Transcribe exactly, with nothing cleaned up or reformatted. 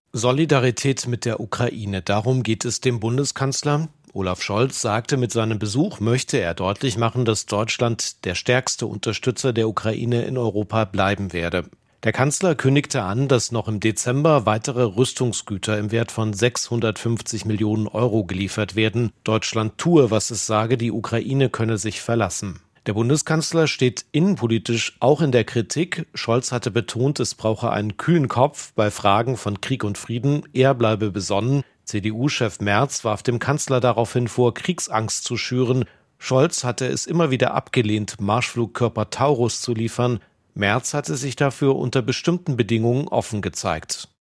Solidarität mit der Ukraine, darum geht es dem Bundeskanzler. Olaf Scholz sagte, mit seinem Besuch möchte er deutlich machen, dass Deutschland der stärkste Unterstützer der Ukraine in Europa bleiben werde. Der Kanzler kündigte an, dass noch im Dezember weitere Rüstungsgüter im Wert von sechshundertfünfzig Millionen Euro geliefert werden. Deutschland tue, was es sage, die Ukraine könne sich verlassen. Der Bundeskanzler steht innenpolitisch auch in der Kritik. Scholz hatte betont, es brauche einen kühlen Kopf bei Fragen von Krieg und Frieden. Er bleibe besonnen. C D U-Chef Merz warf dem Kanzler daraufhin vor, Kriegsangst zu schüren. Scholz hatte es immer wieder abgelehnt, Marschflugkörper Taurus zu liefern. Merz hatte sich dafür unter bestimmten Bedingungen offen gezeigt.